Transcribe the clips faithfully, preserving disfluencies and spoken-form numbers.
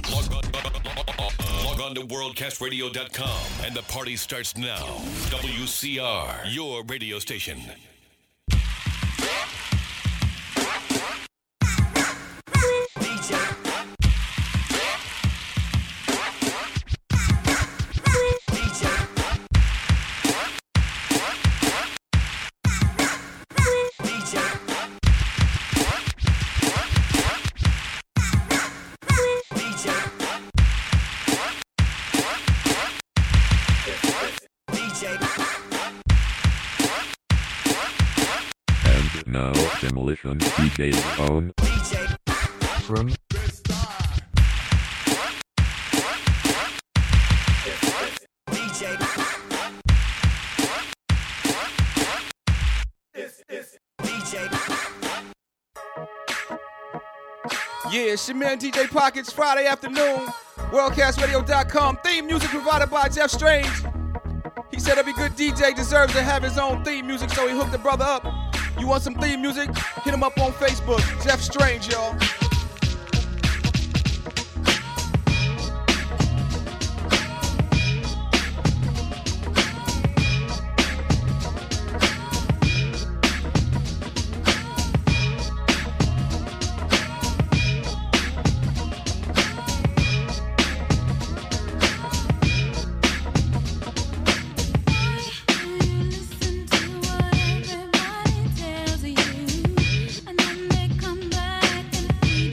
Log on, log on to world cast radio dot com and the party starts now. W C R, your radio station. Now, Demolition D J's own D J from D J. This is D J. Yeah, it's your man D J Pockets, Friday afternoon. world cast radio dot com. Theme music provided by Jeff Strange. He said every good D J deserves to have his own theme music, so he hooked the brother up. You want some theme music? Hit him up on Facebook. Jeff Strange, y'all. And then they come back and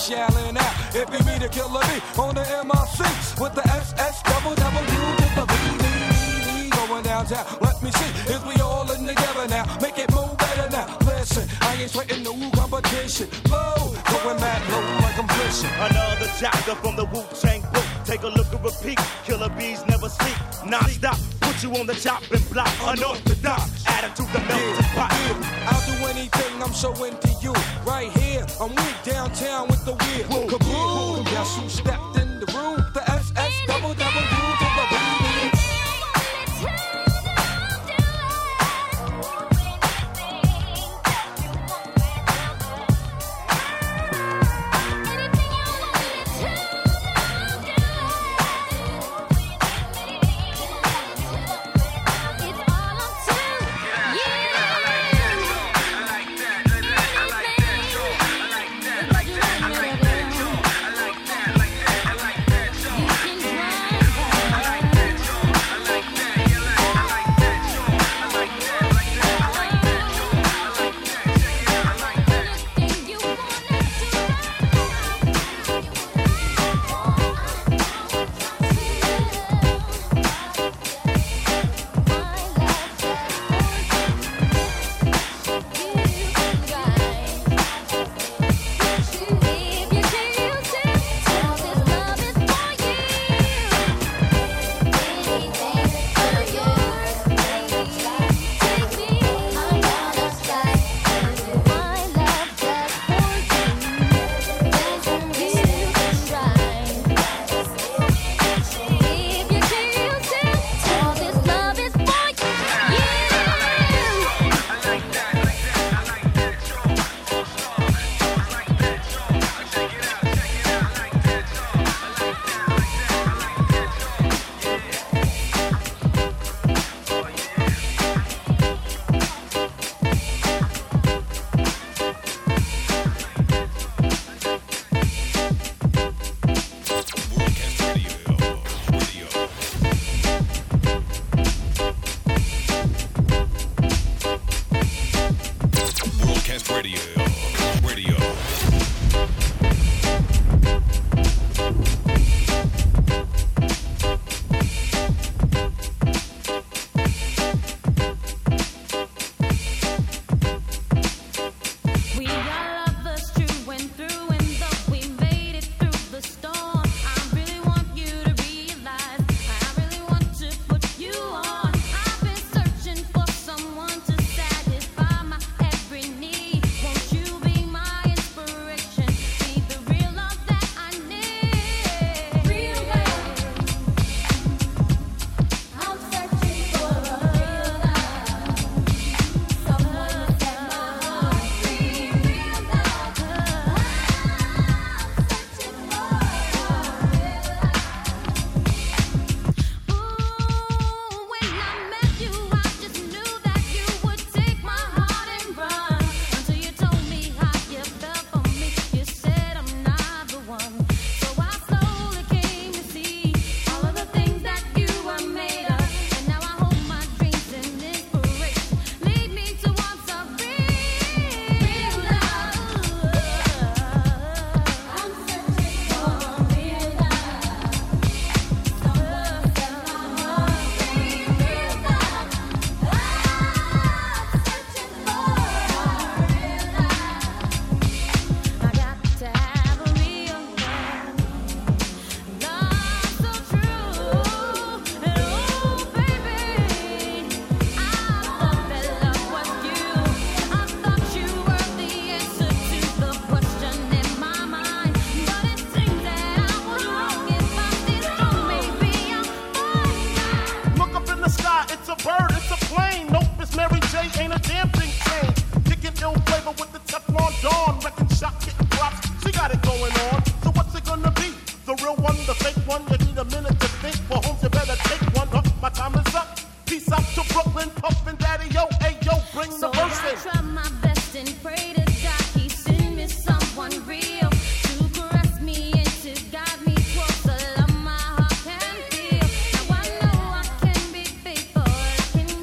shelling out. It be me, the killer B, on the M R C with the S S double double U to the B B B going downtown. Let me see, is we all in together now? Make it move better now. Listen, I ain't sweating no competition. Low, going mad low like I'm fishing. Another chapter from the Wu-Tang book. Take a look at repeat. Killer bees never sleep. Non-stop. Put you on the chopping block. Unorthodox. Attitude the melting pot. I'll do anything, I'm so into you. Right here, I'm weak downtown with the wheel. Kaboom! Guess who stepped in the room? The S S double double U to the B B. Can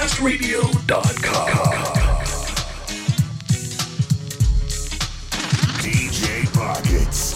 worldcast radio dot com. D J Pockets.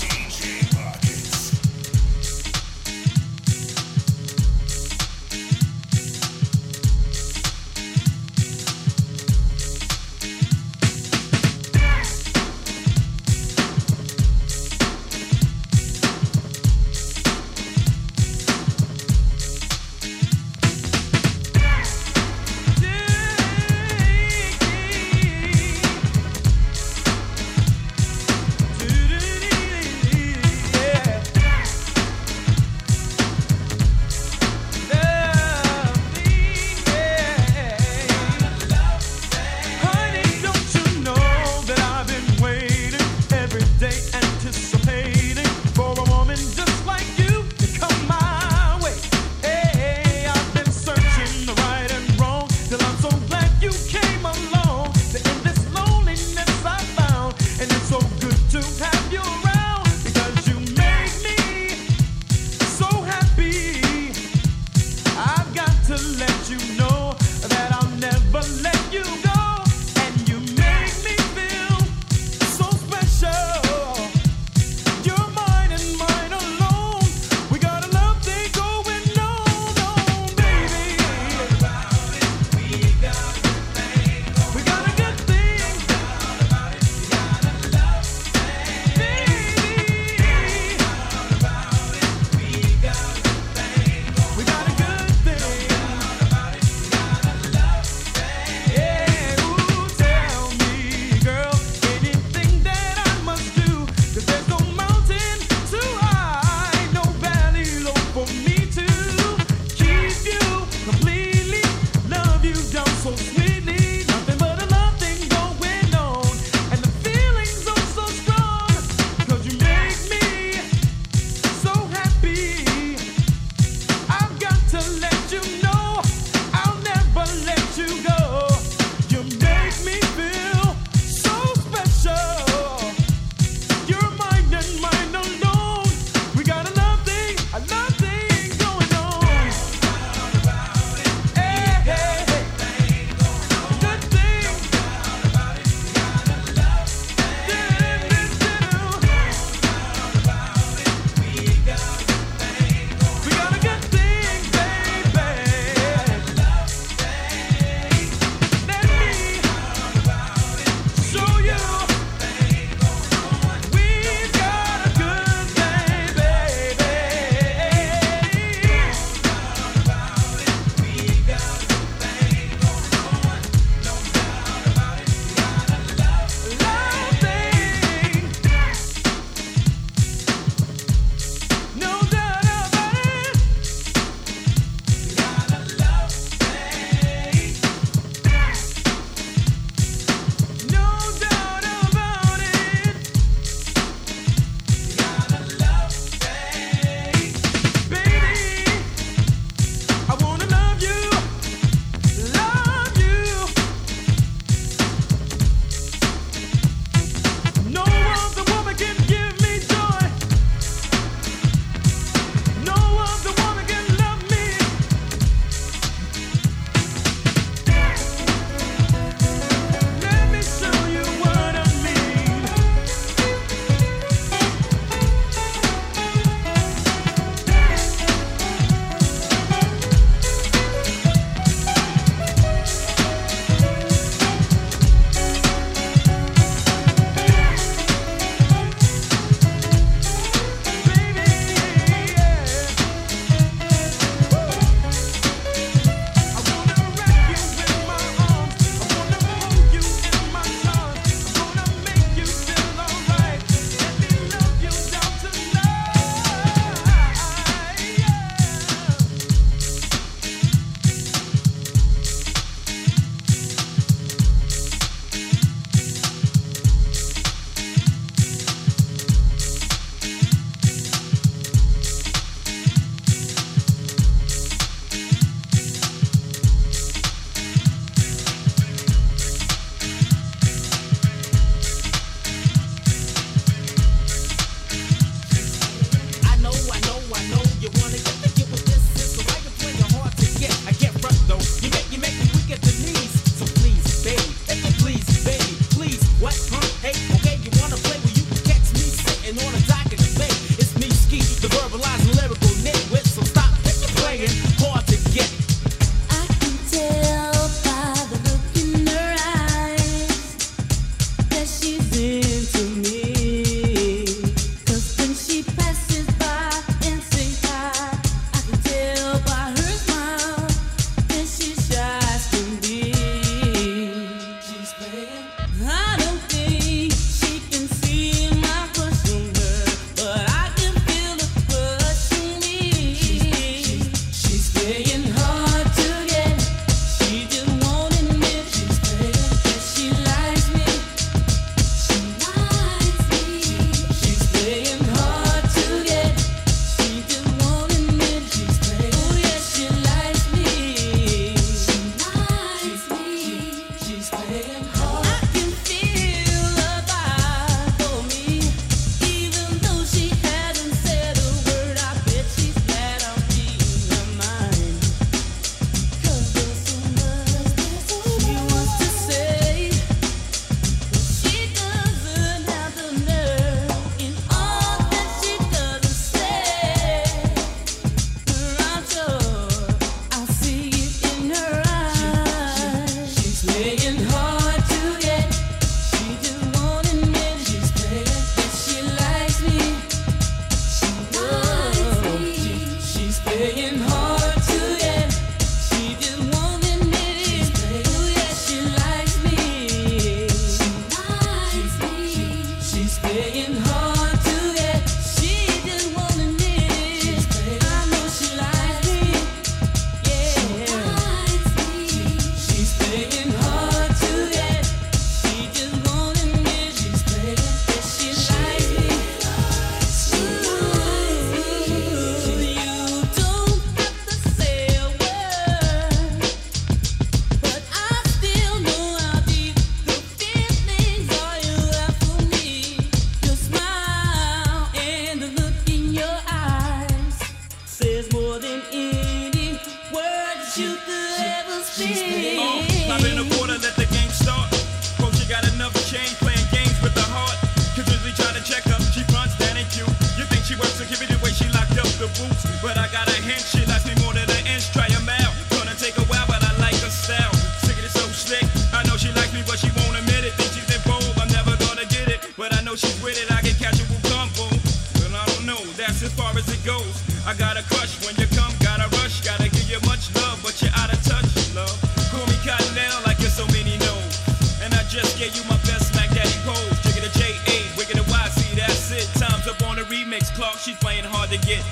Uh, I've been a quarter, let the game start. Hope she got enough change, playing games with the heart. Cause usually try to check up, she fronts, that ain't cute. You think she works to give it the way she locked up the boots. But I got a hint, she likes me more than an inch. Try 'em out, gonna take a while, but I like her style. Sick of it so slick, I know she likes me, but she won't admit it. Think she's in bold, I'm never gonna get it. But I know she's with it, I can catch her with combo. But I don't know, that's as far as it goes. I got a crush when you come, gotta rush, gotta give you much love, but you're out of touch, love. Call me Cottonelle like you're so many no's. And I just gave you my best Mac Daddy pose. Jigga the J A, wicked the Y, see that's it. Time's up on the remix, Clark, she's playing hard to get.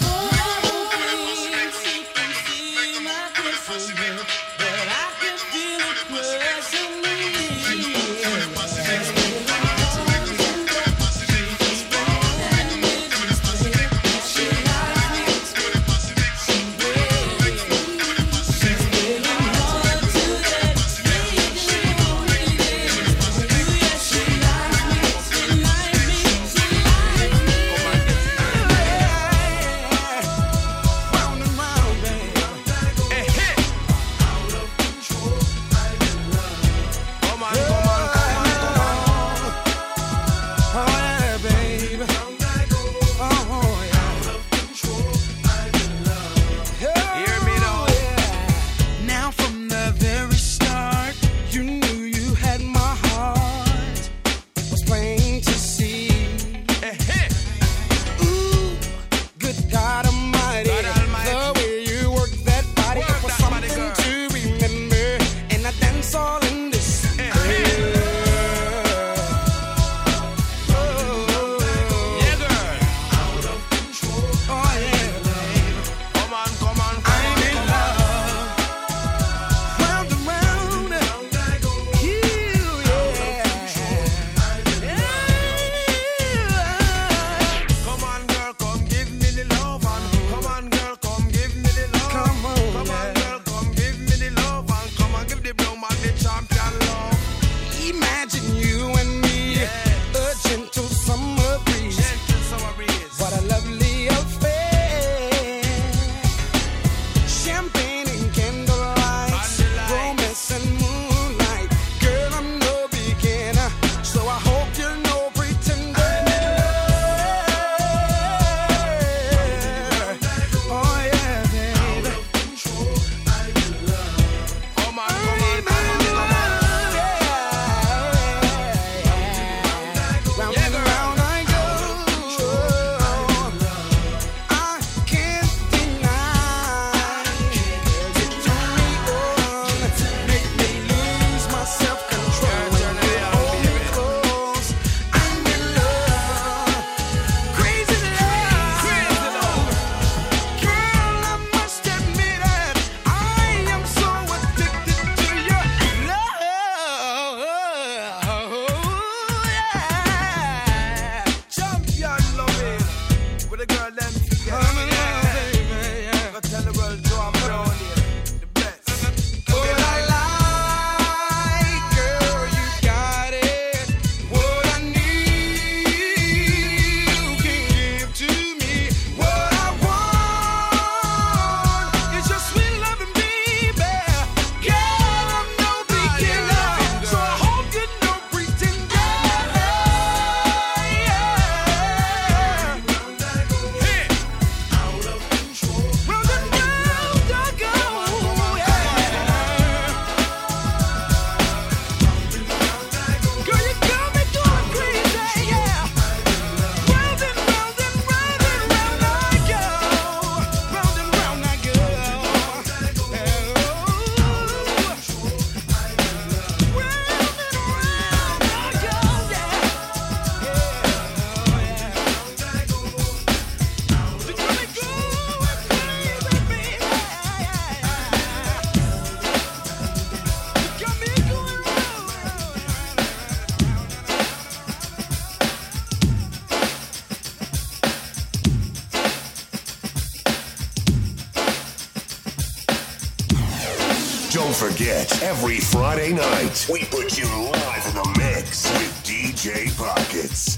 Don't forget, every Friday night, we put you live in the mix with D J Pockets.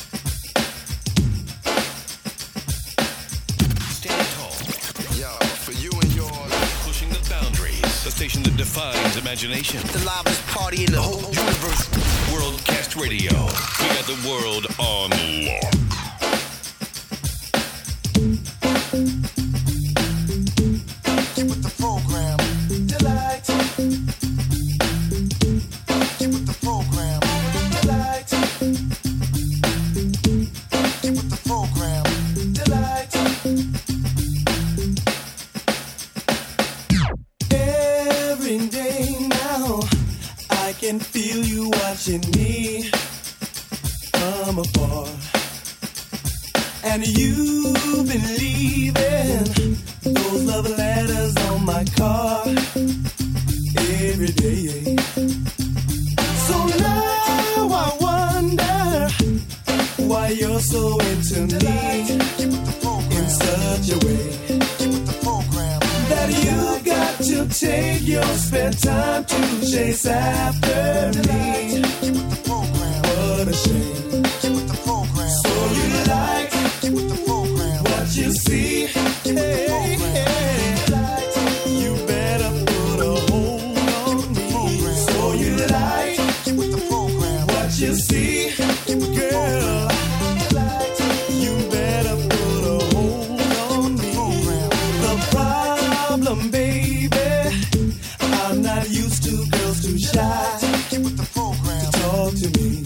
Stand tall. Yo, for defines imagination. The loudest party in the whole universe. Worldcast Radio. We got the world on lock. Get with the program. Delight. Get with the program. Delight. Get with the program. Delight. Every day now, I can feel you watching me from afar. And you've been leaving those love letters on my car every day. So now I wonder why you're so into me in such a way that you got to take your spare time to chase after me. What a shame. So you like what you see. Hey, hey. You better put a hold on me. So you like what you see, girl. You better put a hold on me. The problem, baby, I'm not used to girls too shy to talk to me.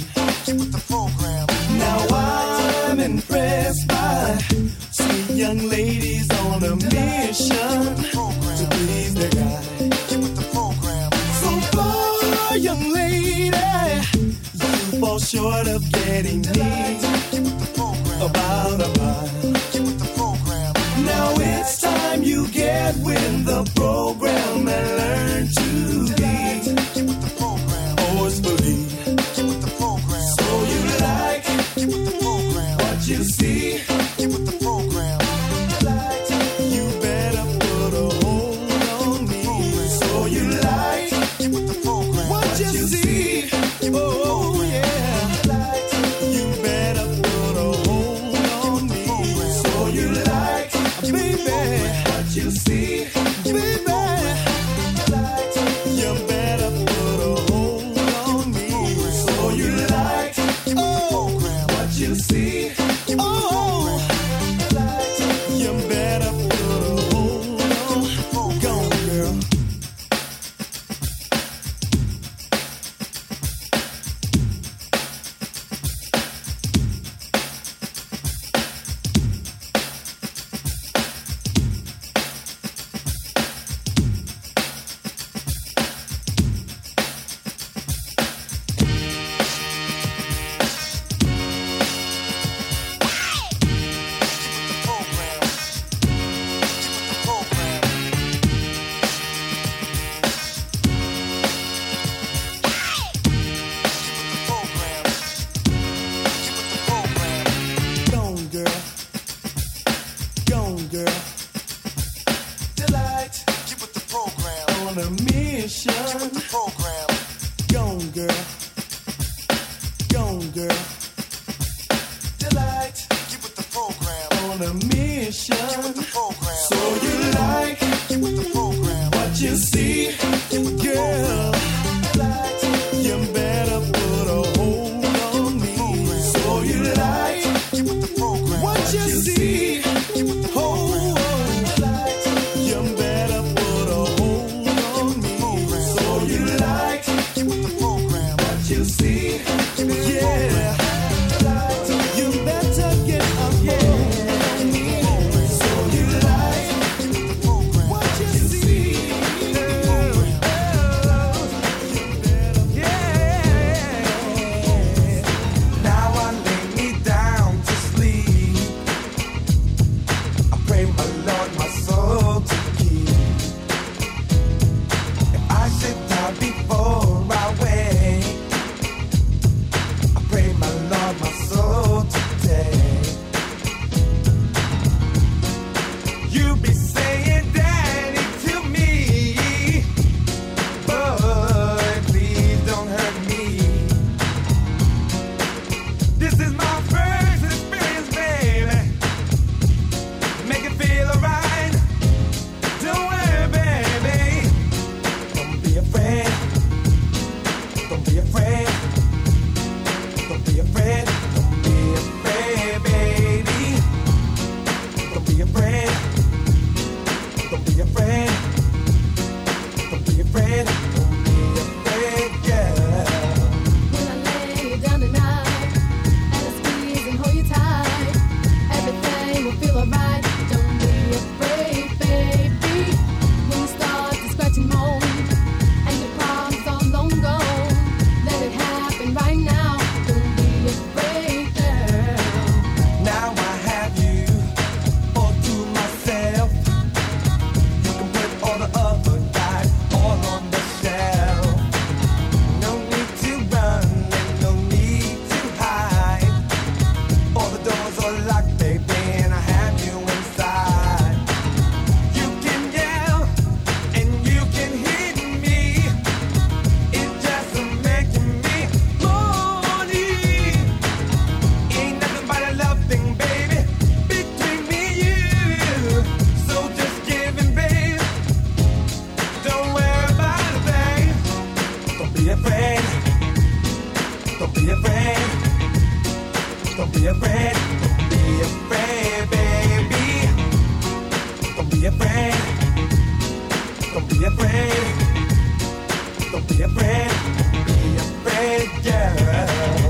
Now I'm impressed by sweet young ladies on a mission to please their guy. So far, young lady, you fall short of getting me about a mile. Now it's time you get with the program and learn to be forcefully. So you like what you see. You better put a hold on me. So you like what you see. Oh yeah. You better put a hold on me. So you like, baby, what you see, baby. You better put a hold on me. So you like, oh, what you see, oh. You better put a hold on. Go on, girl. Go on, girl. Go on, girl. Delight. Get with the program. On a mission. Get with the program. Go on, girl. Go on, girl. Delight. Get with the program. On a mission. Get with the program. So you like get with the program. What you see, girl. You better put a hold on me. So you like what you see. Oh, you better put a hold on me. So you like what you see. Yeah. You better get up on me. So you be afraid. Don't be afraid. Be afraid, girl.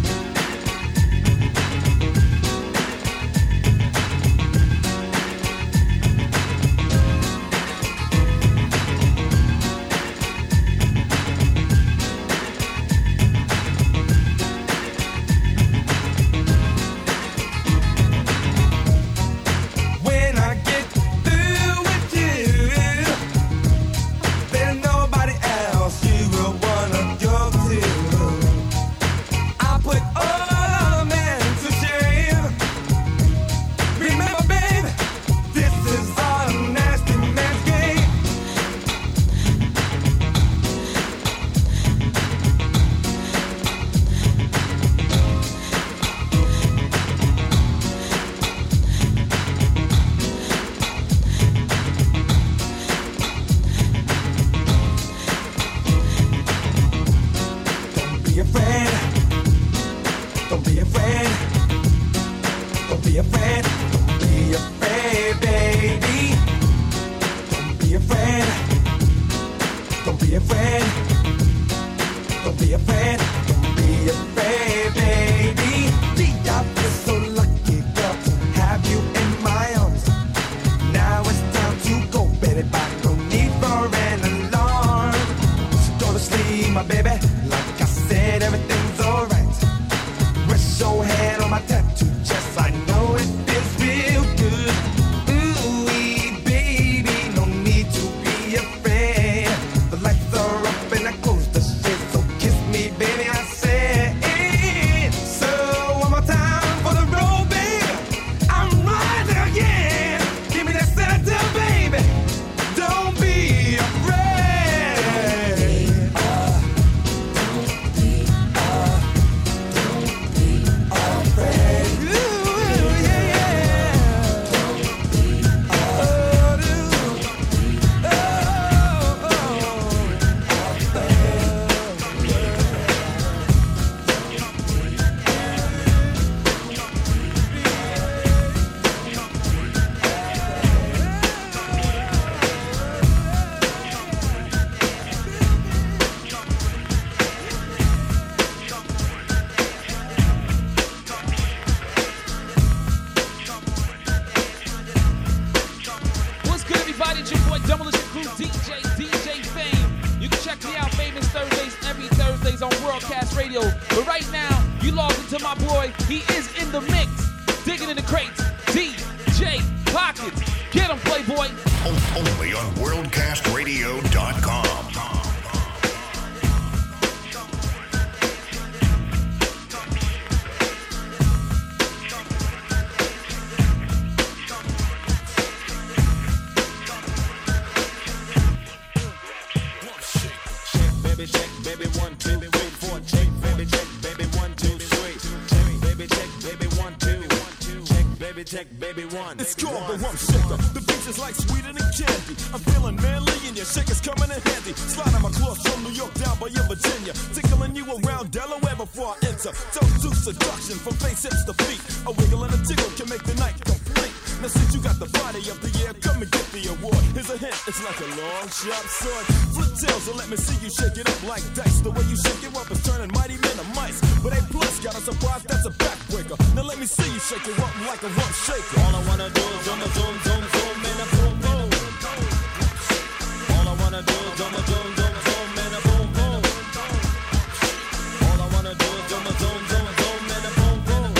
It's called the Rump Shaker. The beats is like sweeter than candy. I'm feeling manly and your shaker's coming in handy. Sliding my claws from New York down by your Virginia. Tickling you around Delaware before I enter. Toast to seduction from face, hips to feet. A wiggle and a tickle can make the night complete. Now since you got the body of the year, come and get the award. Here's a hint, it's like a long, sharp sword. Flip tails and let me see you shake it up like dice. The way you shake it up is turning mighty men to mice. But A plus got a surprise, that's a backbreaker. Now let me see you shake it up like a rump shaker. All I wanna do is zoom, zoom, zoom, zoom, and a boom, boom. All I wanna do is zoom, zoom, zoom, zoom, and a boom, boom. All I wanna do is zoom, zoom, zoom, zoom, and a boom, boom.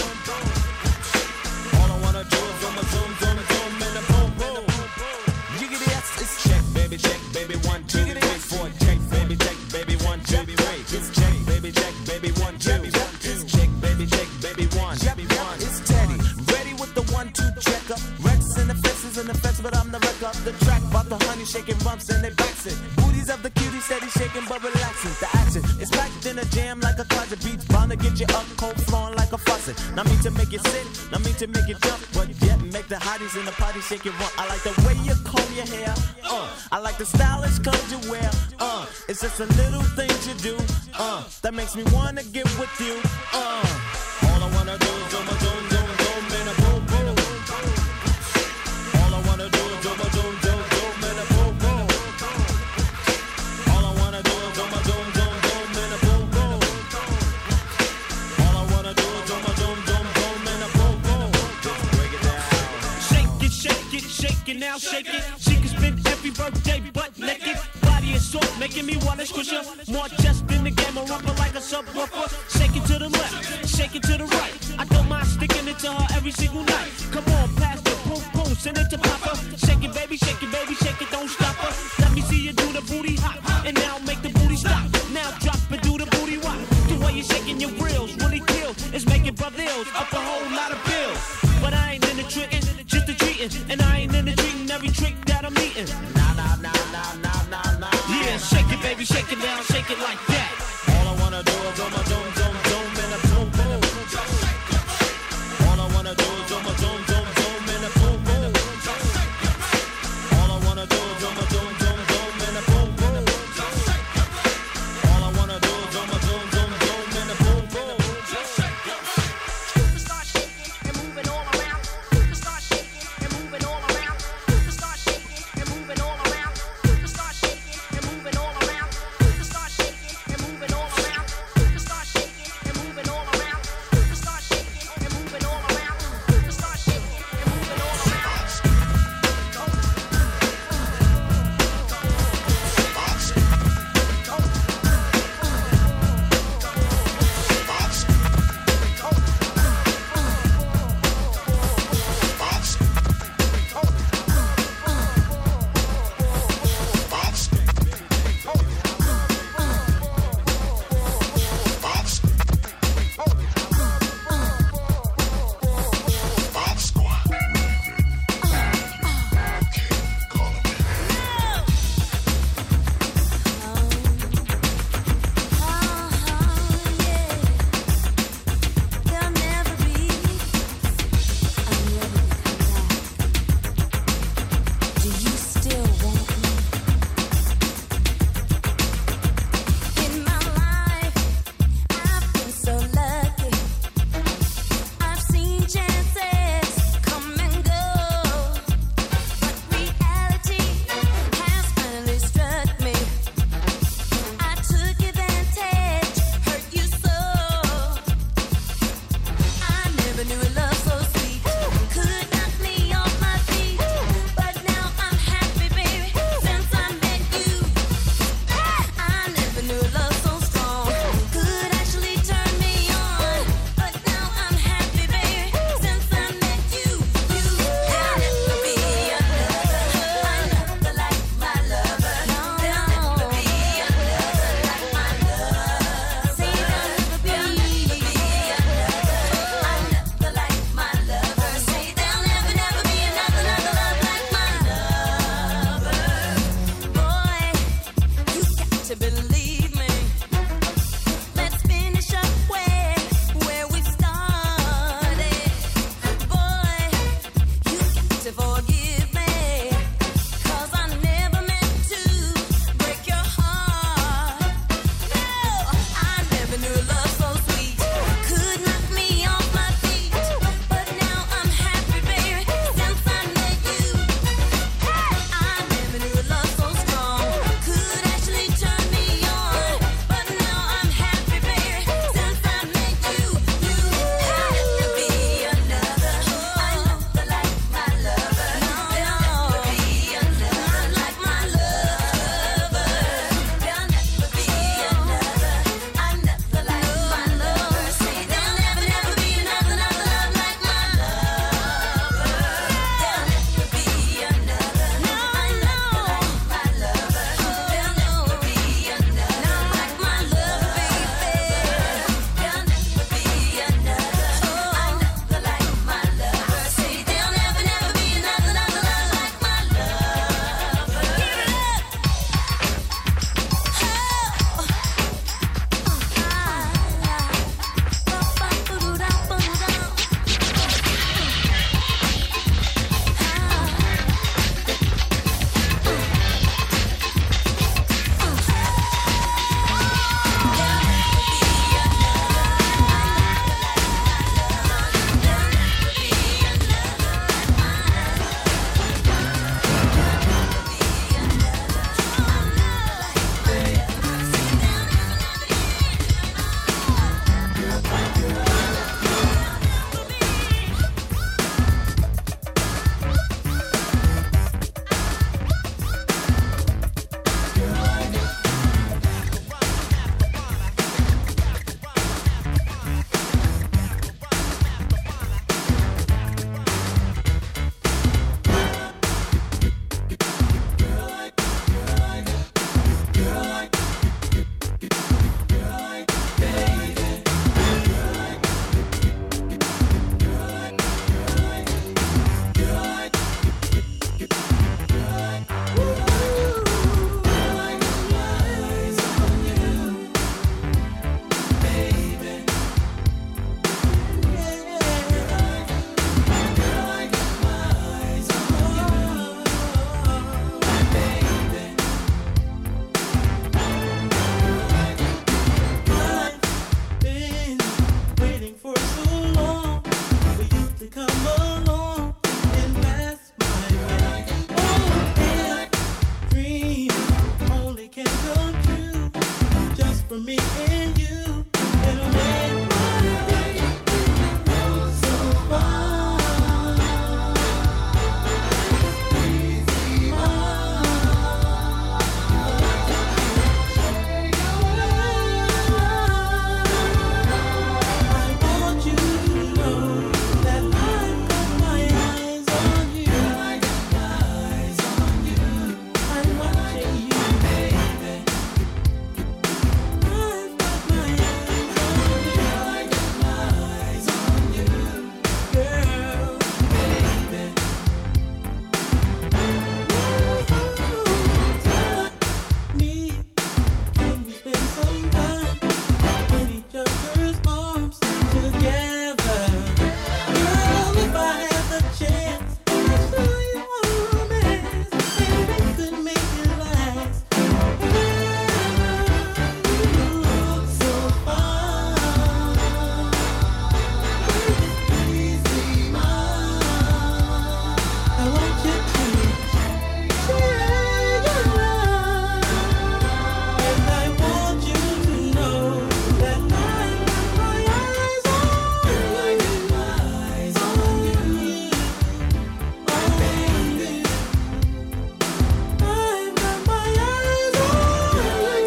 All I wanna do is zoom, zoom, zoom, zoom, and a boom, boom. Jiggity yes, it's check, baby, check, baby, one, two, three, four, check, baby, check, baby, one, two, three. It's check, baby, check, baby, one, two, it's check, baby, check, baby, one, one. It's Teddy, ready with the one, two checker. Rex in the faces in the fence, but I'm the wreck up the track. About the honey shaking bumps and they backs it. Booties of the cutie steady shaking but relaxing. The action is packed in a jam like a closet. Beats bound to get you up, cold flowing like a faucet. Not mean to make it sit, not mean to make it jump, but yet make the hotties in the party shake it rump. I like the way you comb your hair, uh. I like the stylish clothes you wear, uh. It's just the little things you do, uh. That makes me wanna get with you, uh. All I wanna do is zoom, zoom, zoom, zoom, and a boom, boom. All I wanna do is zoom, zoom, zoom, zoom, and a boom, boom. making me wanna squish her. More just in the game, a rumble like a subwoofer. Shake it to the left, shake it to the right. I don't mind sticking it to her every single night. Come on, pass the boom boom, send it to Papa. Shake it, baby, shake it, baby, shake it, don't stop her. Let me see you do the booty hop, and now make the booty stop. Now drop and do the booty rock. The way you're shaking your grills really kill. It's making brothers up a whole lot of bills. But I ain't in the trickin', just the treating, and I ain't in the treating every trick that I'm eating. Nah, nah, nah, nah, nah, nah, nah. Yeah, shake it, baby, shake it down, shake it like that. All I wanna do is do my doom, doom, doom, and a boom, boom. All I wanna do is do my doom, doom, doom, and a boom, boom. All I wanna do is do my doom, doom, doom, and a boom, boom. All I wanna do is do my doom, doom, doom, and a boom, boom. Superstar shaking and moving all around. Superstar shaking and moving all around. Superstar shaking and moving all around. Superstar shaking and moving all around. Superstar shaking and moving all around. Superstar shaking and moving all around. Superstar shaking and moving all around. Superstar shaking and moving all around. me and you. It'll make my day feel so fine. Easy mind. I want you to know that I've got my eyes on you. I got my eyes on you. I'm watching you, baby. I've got my eyes on you. I got my eyes on you, girl, baby. Touch me, can we spend some time in each other's arms together? Girl, if I had the chance, I'd show you romance, and we could make it last. You look so fine. Easy mind. I want you to share your eyes, and I want you to know that I got my eyes on you. I got my eyes on you, on you. I've got my eyes on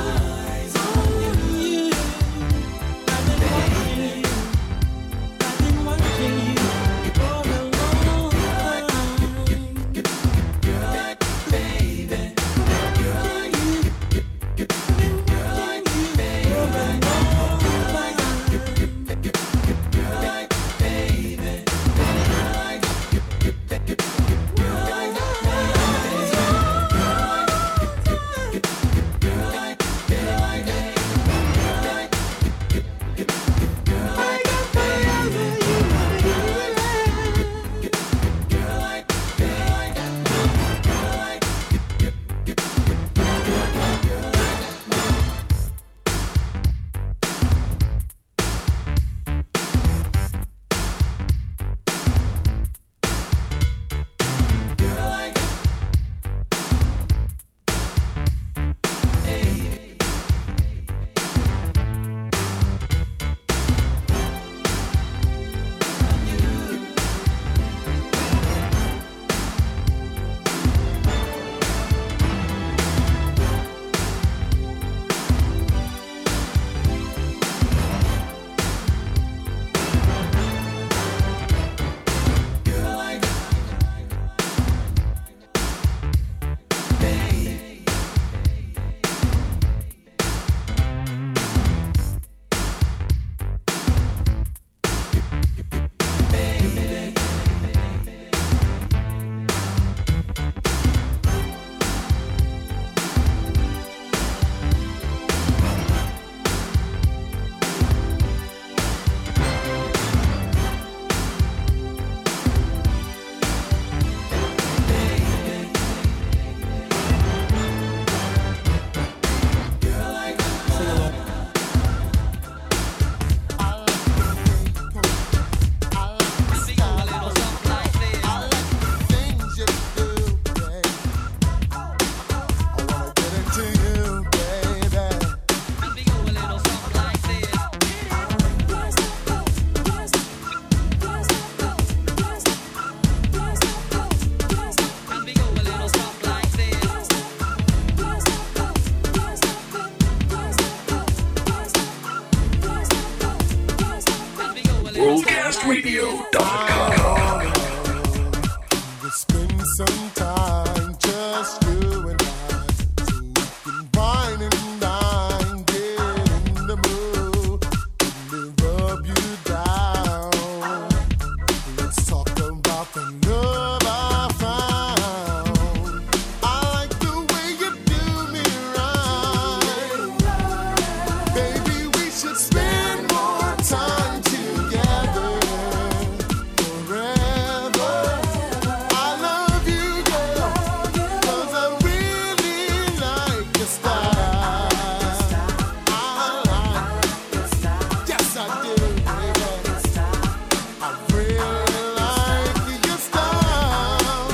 you. I've been watching you. I've been watching you for a long time. Girl, baby. Girl, you. I've been watching you for a long time. Girl, baby. worldcast radio dot com. We'll spend some time, just you and I, so we can wine and dine, get in the mood, let me rub you down. Let's talk about the love I found. I like the way you do me right. Baby, we should spend more time together forever. I love you, girl, 'cause I really like your style. I like, yes I do, baby. I really like your style.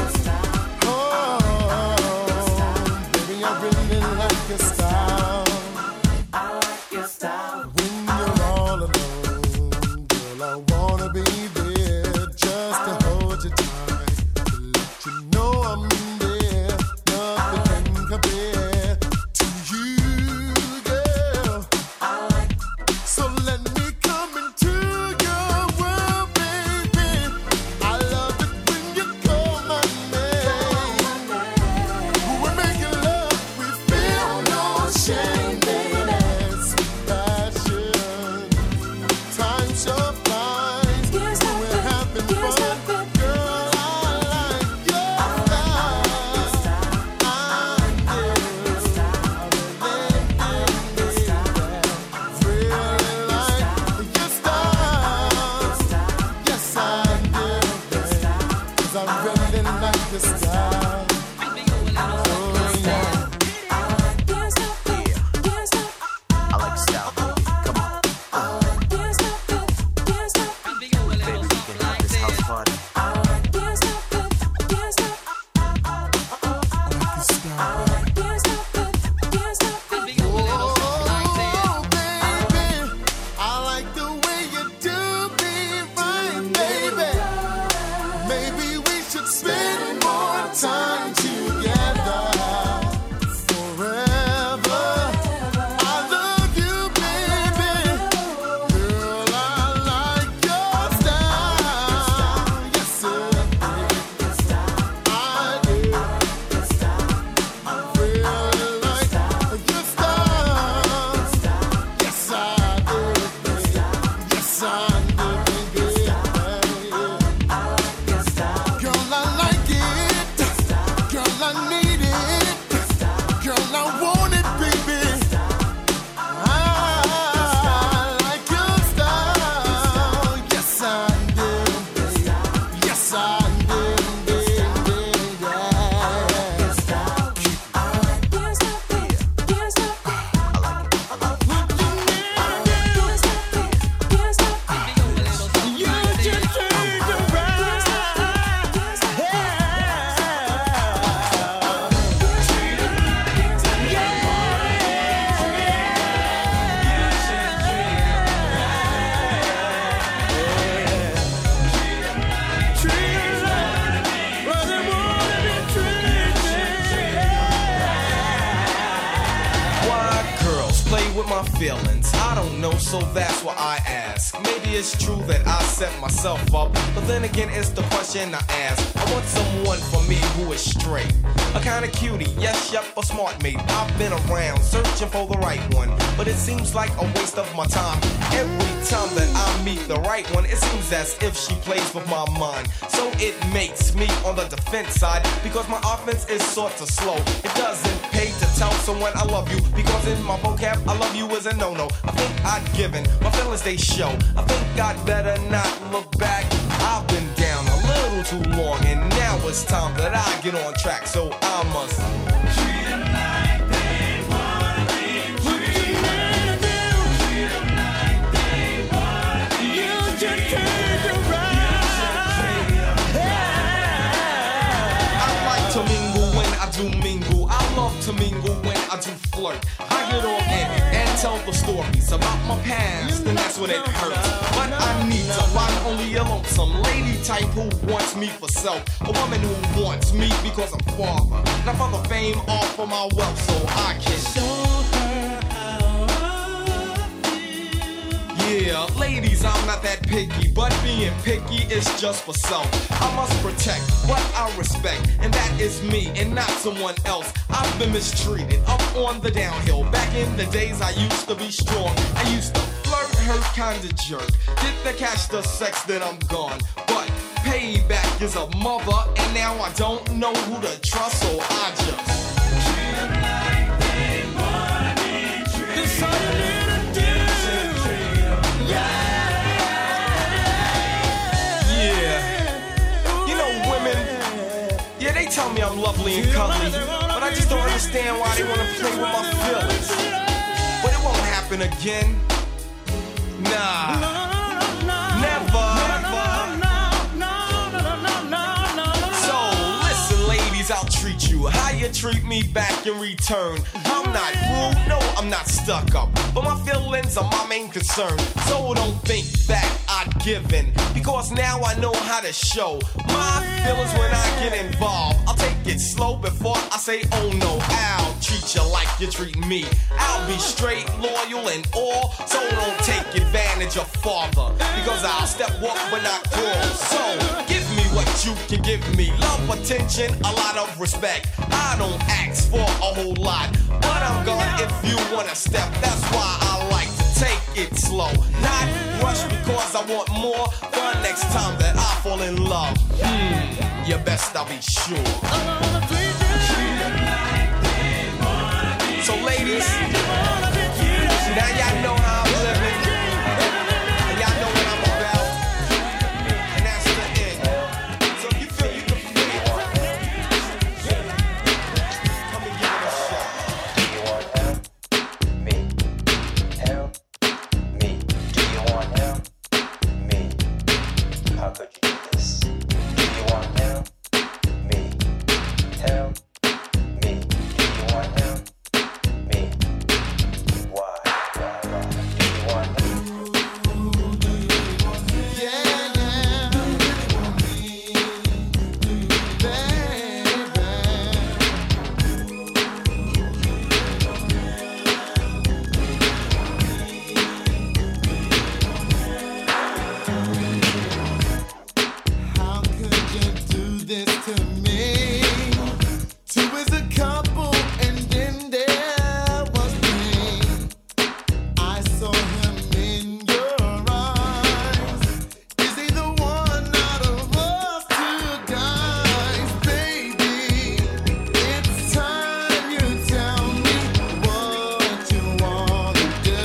Oh, baby, I really like your style. with my feelings? I don't know, so that's why I ask. Maybe it's true that I set myself up, but then again, it's the question I ask. I want someone for me who is straight, a kind of cutie, yes, yep, a smart mate. I've been around searching for the right one, but it seems like a waste of my time. Every time that I meet the right one, it seems as if she plays with my mind. So it makes me on the defense side, because my offense is sort of slow. It doesn't pay to tell someone I love you, because in my vocab, I love you is a no-no. I think I'd given, my feelings they show. I think I'd better not look back. I've been down a little too long, and now it's time that I get on track. So I must treat them like they wanna be treated. Treat them like they wanna be treated. You should treat them right. I like to mingle when I do mingle. I love to mingle when I do flirt. I get on in and tell the stories about my past, and that's when it hurts. But I need to find only a lonesome lady type who wants me for self. A woman who wants me because I'm father, not for the fame or for my wealth, so I can show her how I feel. Yeah, ladies, I'm not that picky, but being picky is just for self. I must protect what I respect, and that is me and not someone else. I've been mistreated up on the downhill. Back in the days I used to be strong, I used to flirt, hurt, kinda jerk. Did the catch the sex, then I'm gone. But payback is a mother, and now I don't know who to trust, so I just treat them like they wanna be treated. That's all you need to do. Yeah. You know, women, yeah, they tell me I'm lovely and cuddly, but I just don't understand why they want to play with my feelings. But it won't happen again. Nah, never. So listen, ladies, I'll treat you how you treat me back in return. I'm not rude, no, I'm not stuck up, but my feelings are my main concern. So don't think that I'd give in, because now I know how to show my feelings when I get involved. I'll take it slow before I say, oh no, I'll treat you like you treat me. I'll be straight, loyal, and all, so don't take advantage of father, because I'll step up but not crawl. So give me what you can give me, love, attention, a lot of respect. I don't ask for a whole lot, but I'm gone if you wanna step. That's why I like to take it slow, not rush, because I want more for next time that I fall in love. Hmm, you best I'll be sure. So ladies, now y'all know how I'm living, and y'all know what I'm about, and that's the end. So if you feel you can feel it, come and give it a shot. Do you want him? Me. Him? Me. Do you want him? Me. How could you do this? Do you want him? Me. Him? Me. Do you want him? Me. Why? Why? Why? Do you want him? How could you do this to me? Two as a couple, and then there was me. I saw him in your eyes. Is he the one out of us two guys, baby? It's time you tell me what you wanna do.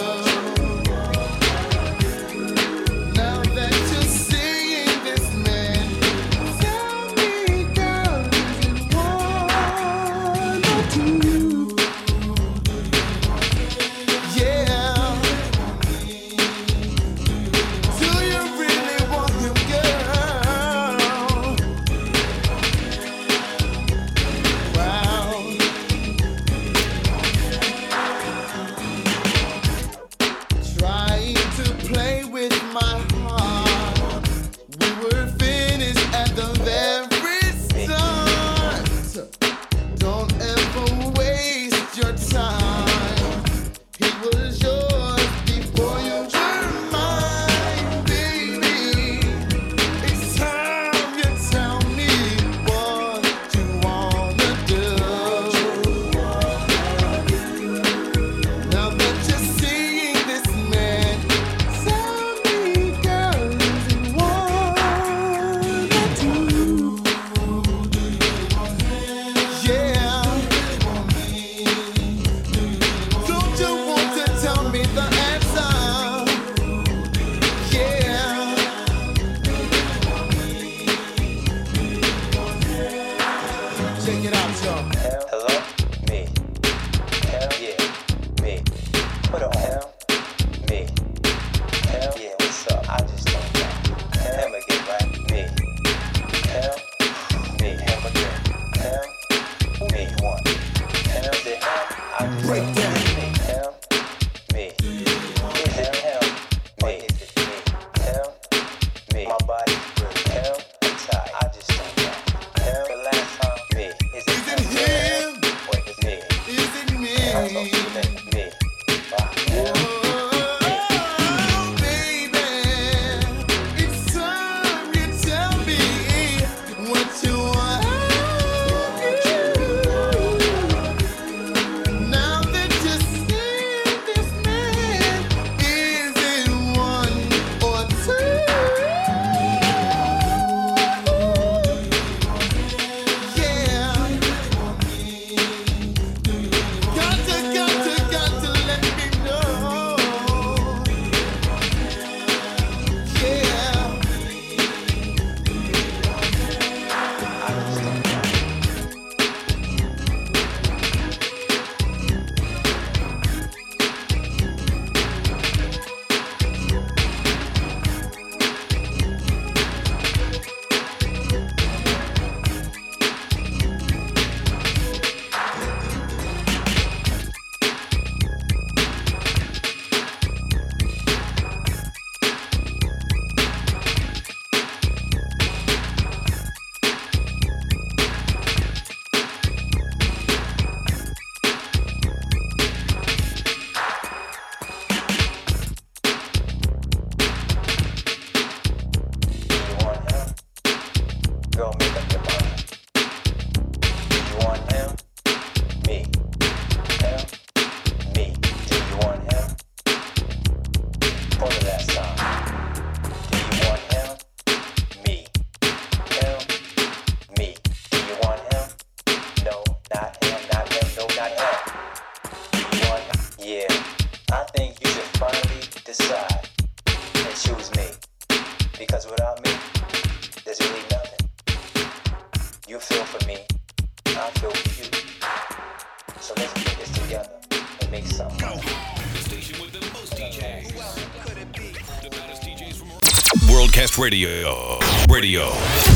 Now that you're seeing this man, tell me, girl, is it one or two? Yeah. Do you really want him, girl? Wow. Trying to play with my heart. We were finished at the very start. Don't ever waste together and make something. The station with the most D Js. The baddest D Js from Worldcast Radio. Radio.